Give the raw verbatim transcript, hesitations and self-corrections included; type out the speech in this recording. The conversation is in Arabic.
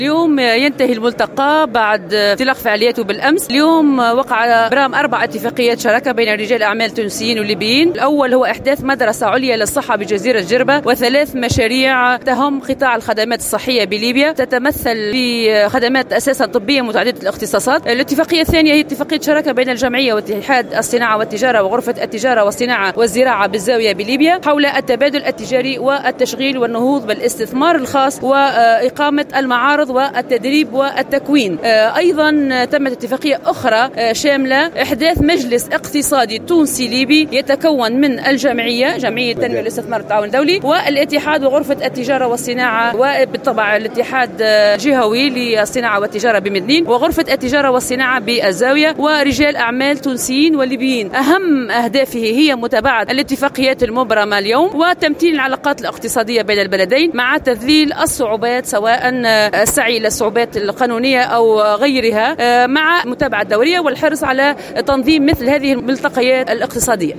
اليوم ينتهي الملتقى بعد انطلاق فعالياته بالأمس. اليوم وقع برام أربع اتفاقيات شراكة بين رجال أعمال تونسيين وليبيين. الأول هو إحداث مدرسة عليا للصحة بجزيرة جربة، وثلاث مشاريع تهم قطاع الخدمات الصحية بليبيا، تتمثل في خدمات أساسا طبية متعددة الاختصاصات. الاتفاقية الثانية هي اتفاقية شراكة بين الجمعية واتحاد الصناعة والتجارة وغرفة التجارة والصناعة والزراعة بالزاوية بليبيا حول التبادل التجاري والتشغيل والنهوض بالاستثمار الخاص وإقامة المعارض والتدريب والتكوين. أيضا تمت اتفاقية أخرى شاملة إحداث مجلس اقتصادي تونسي ليبي يتكون من الجمعية، جمعية التنمية والاستثمار والتعاون الدولي، والاتحاد وغرفة التجارة والصناعة، وبالطبع الاتحاد جهوي للصناعة والتجارة بمدنين، وغرفة التجارة والصناعة بالزاوية، ورجال أعمال تونسيين وليبيين. أهم أهدافه هي متابعة الاتفاقيات المبرمة اليوم وتمتين العلاقات الاقتصادية بين البلدين مع تذليل الصعوبات سواء السعي إلى الصعوبات القانونية أو غيرها، مع متابعة دورية والحرص على تنظيم مثل هذه الملتقيات الاقتصادية.